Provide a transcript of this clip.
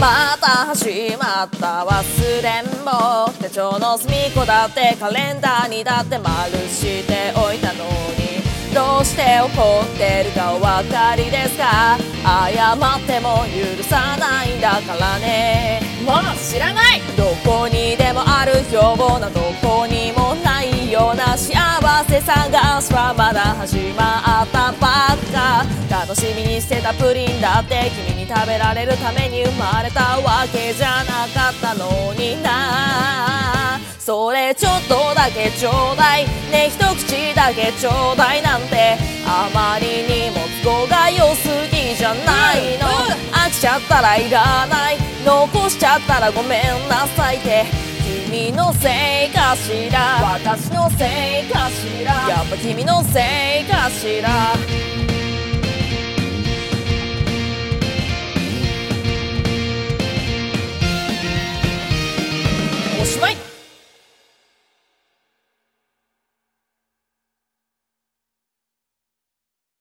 また始まった忘れんぼ。手帳の隅っこだってカレンダーにだって丸しておいたのに、どうして怒ってるかお分かりですか？謝っても許さないんだからね。 もう知らない。 どこにでもあるようなどこにもないような幸せ探しはまだ始まったばっか。楽しみにしてたプリンだって君に食べられるために生まれたわけじゃなかったのにな。それちょっとだけちょうだいね、一口だけちょうだいなんてあまりにも都合が良すぎじゃないの。飽きちゃったらいらない、残しちゃったらごめんなさいって、君のせいかしら、私のせいかしら、やっぱ君のせいかしら。おしまい。